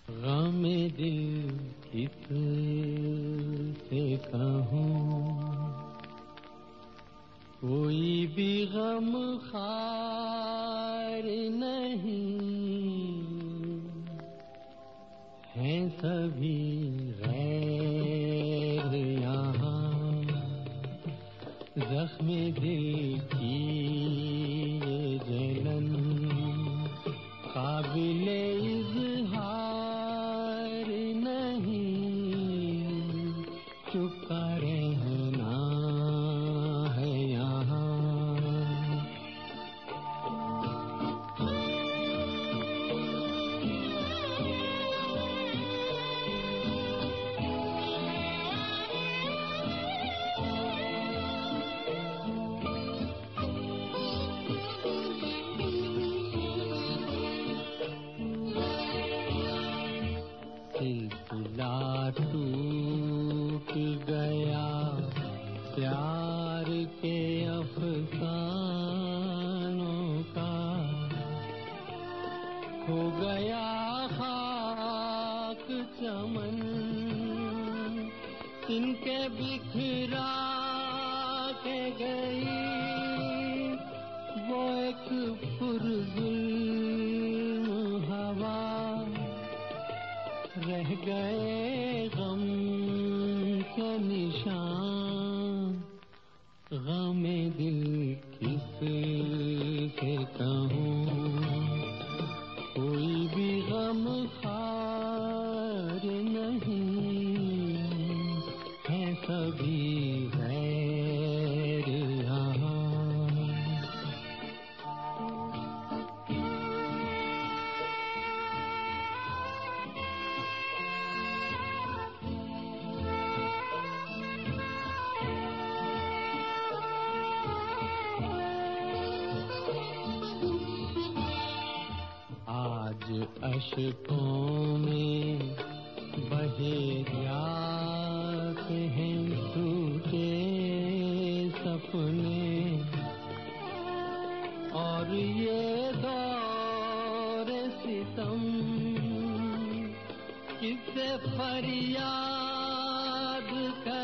गमे दिल किस से कहूँ, कोई भी गम खार नहीं, हैं सभी गैर यहाँ। ज़ख्म दिल की ये जलन काबिले इज़हार नहीं, चुपका रहना है यहाँ। सिलसिला टूट गया प्यार के अफसानों का, हो गया खाक चमन इनके बिखरा के गई, वो एक पुरज़ुल्म हवा। रह गए गम के निशान, गमे दिल किस से कहूँ, कोई भी गम खार नहीं, है सभी गैर यहाँ। आज अश्कों में बहे जाते हैं टूटे सपने, और ये दौर सितम किससे फरियाद कर